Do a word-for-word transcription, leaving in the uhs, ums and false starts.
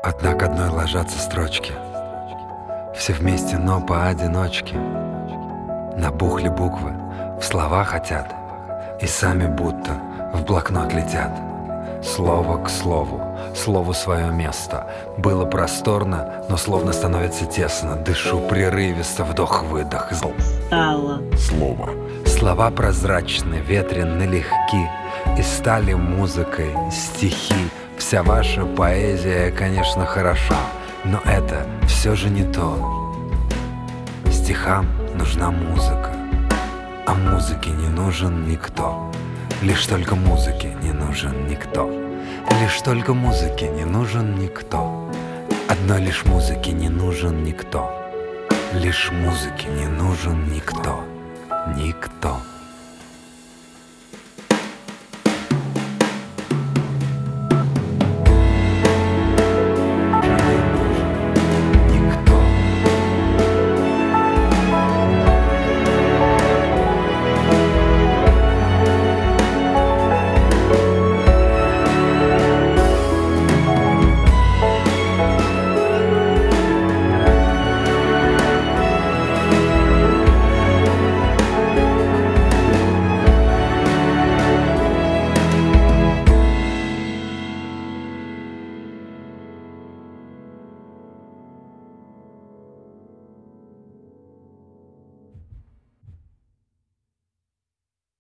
Одна к одной ложатся строчки, все вместе, но поодиночке. Набухли буквы, в слова хотят, и сами будто в блокнот летят. Слово к слову, слову свое место. Было просторно, но словно становится тесно. Дышу прерывисто, вдох-выдох. Стало Слово. Слова прозрачны, ветренны, легки, и стали музыкой стихи. Вся ваша поэзия, конечно, хороша, но это все же не то. Стихам нужна музыка, а музыке не нужен никто. Лишь только музыке не нужен никто. Лишь только музыке не нужен никто. Одной лишь музыке не нужен никто. Лишь музыке не нужен никто. Никто.